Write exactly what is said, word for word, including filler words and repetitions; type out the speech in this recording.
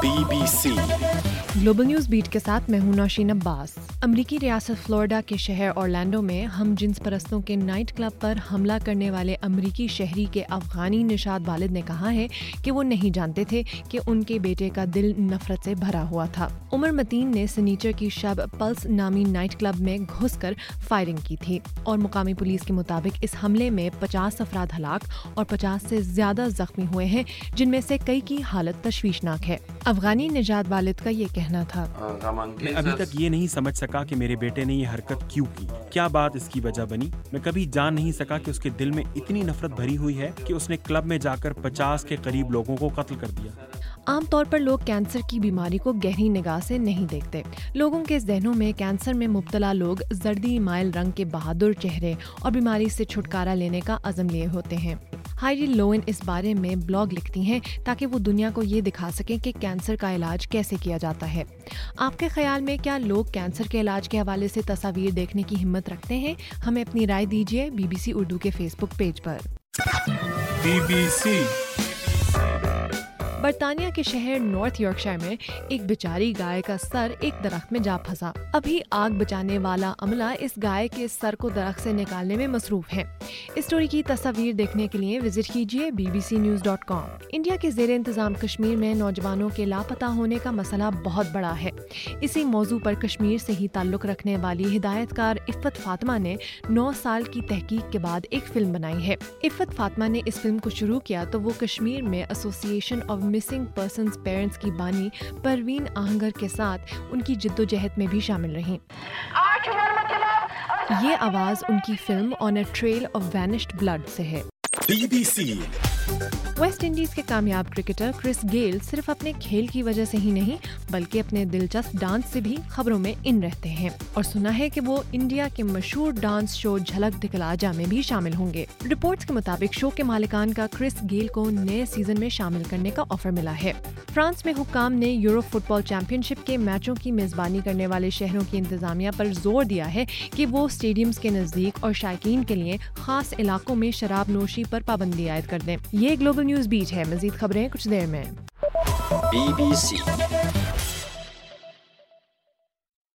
Be B C Global News Beat کے ساتھ میں ہوں نوشین عباس۔ امریکی ریاست فلوریڈا کے شہر اورلینڈو میں ہم جنس پرستوں کے نائٹ کلب پر حملہ کرنے والے امریکی شہری کے افغانی نژاد والد نے کہا ہے کہ وہ نہیں جانتے تھے کہ ان کے بیٹے کا دل نفرت سے بھرا ہوا تھا۔ عمر متین نے سنیچر کی شب پلس نامی نائٹ کلب میں گھس کر فائرنگ کی تھی اور مقامی پولیس کے مطابق اس حملے میں پچاس افراد ہلاک اور پچاس سے زیادہ زخمی ہوئے ہیں، جن میں سے کئی کی حالت تشویشناک ہے۔ افغانی نژاد والد کا یہ کہنا تھا، میں ابھی تک یہ نہیں سمجھ سکا کہ میرے بیٹے نے یہ حرکت کیوں کی، کیا بات اس کی وجہ بنی۔ میں کبھی جان نہیں سکا کہ اس کے دل میں اتنی نفرت بھری ہوئی ہے کہ اس نے کلب میں جا کر پچاس کے قریب لوگوں کو قتل کر دیا۔ عام طور پر لوگ کینسر کی بیماری کو گہری نگاہ سے نہیں دیکھتے۔ لوگوں کے ذہنوں میں کینسر میں مبتلا لوگ زردی مائل رنگ کے بہادر چہرے اور بیماری سے چھٹکارا لینے کا عزم لیے ہوتے ہیں۔ ہائیڈی لوئن اس بارے میں بلاگ لکھتی ہیں تاکہ وہ دنیا کو یہ دکھا سکیں کہ کینسر کا علاج کیسے کیا جاتا ہے۔ آپ کے خیال میں کیا لوگ کینسر کے علاج کے حوالے سے تصاویر دیکھنے کی ہمت رکھتے ہیں؟ ہمیں اپنی رائے دیجیے بی بی سی اردو کے فیس بک پیج پر۔ بی بی سی برطانیہ کے شہر نارتھ یارکشائر میں ایک بیچاری گائے کا سر ایک درخت میں جا پھنسا۔ ابھی آگ بچانے والا عملہ اس گائے کے سر کو درخت سے نکالنے میں مصروف ہے۔ اس سٹوری کی تصاویر دیکھنے کے لیے وزٹ کیجیے B B C news dot com. India کے زیر انتظام کشمیر میں نوجوانوں کے لاپتہ ہونے کا مسئلہ بہت بڑا ہے۔ اسی موضوع پر کشمیر سے ہی تعلق رکھنے والی ہدایت کار عفت فاطمہ نے نو سال کی تحقیق کے بعد ایک فلم بنائی ہے۔ عفت فاطمہ نے اس فلم کو شروع کیا تو وہ کشمیر میں ایسوسی ایشن آف مسنگ پرسنز پیرنٹس کی بانی پروین آہنگر کے ساتھ ان کی جدوجہد میں بھی شامل رہیں۔ یہ آواز ان کی film on a trail of vanished blood سے ہے۔ B B C West Indies کے کامیاب کرکٹر کرس گیل صرف اپنے کھیل کی وجہ سے ہی نہیں بلکہ اپنے دلچسپ ڈانس سے بھی خبروں میں ان رہتے ہیں، اور سنا ہے کہ وہ انڈیا کے مشہور ڈانس شو جھلک دکھلا جا میں بھی شامل ہوں گے۔ رپورٹس کے مطابق شو کے مالکان کا کرس گیل کو نئے سیزن میں شامل کرنے کا آفر ملا ہے۔ فرانس میں حکام نے Euro football championship کے میچوں کی میزبانی کرنے والے شہروں کی انتظامیہ پر زور دیا ہے کہ وہ اسٹیڈیمز کے نزدیک اور شائقین کے لیے خاص علاقوں میں شراب نوشی پر پابندی عائد کر دیں۔ یہ گلوبل نیوز بیٹ ہے، مزید خبریں کچھ دیر میں۔ Be B C